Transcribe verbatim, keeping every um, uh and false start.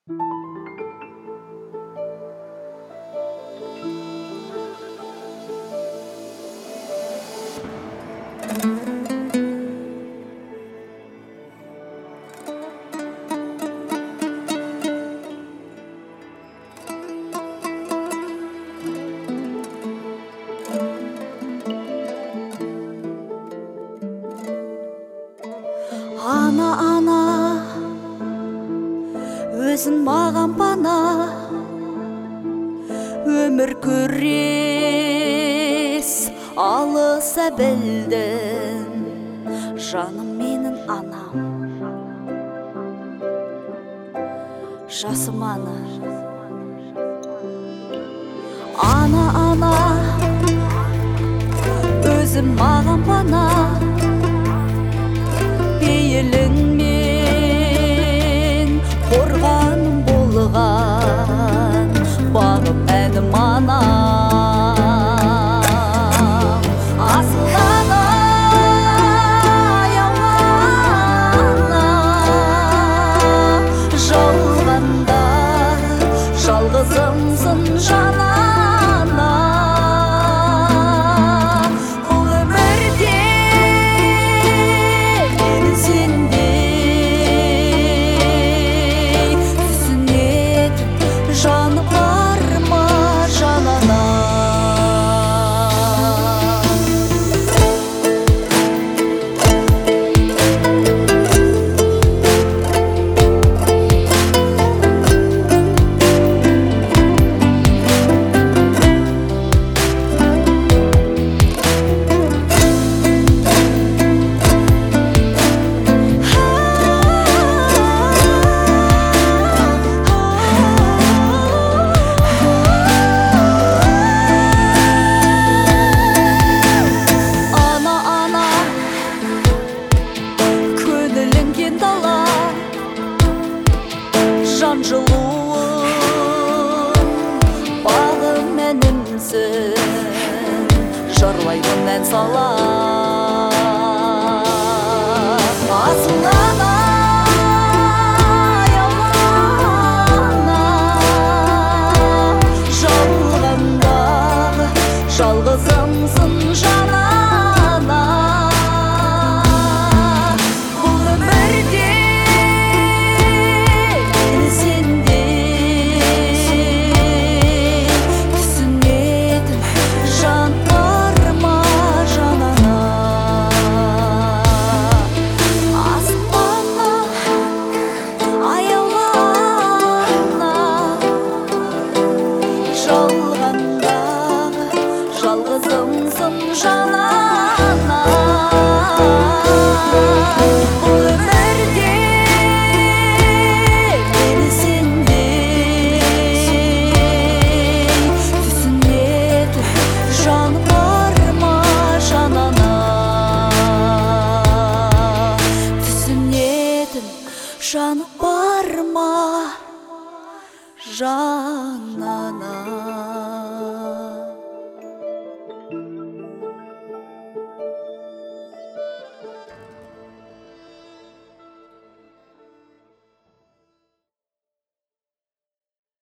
Ана, ана, өзің маған пана, өмір көрес алыса білдім, жаным менің анам. Жасым ана, ана, ана, өзің маған пана, пейіліңмен қорғаным болған, бағым әнім анам. Асыл ана, аяулана, жалғанда жалғызымсың жан ана. Жан жылуым, бағым әнімсің, жырлаймын ән сала. Асыл ана, аяулана, жалғанда жалғызымсың жан ана. Жалғызымсың жан ана, бұл өмірде мені сендей түсінетін жан бар ма жан ана, түсінетін жан бар ма жан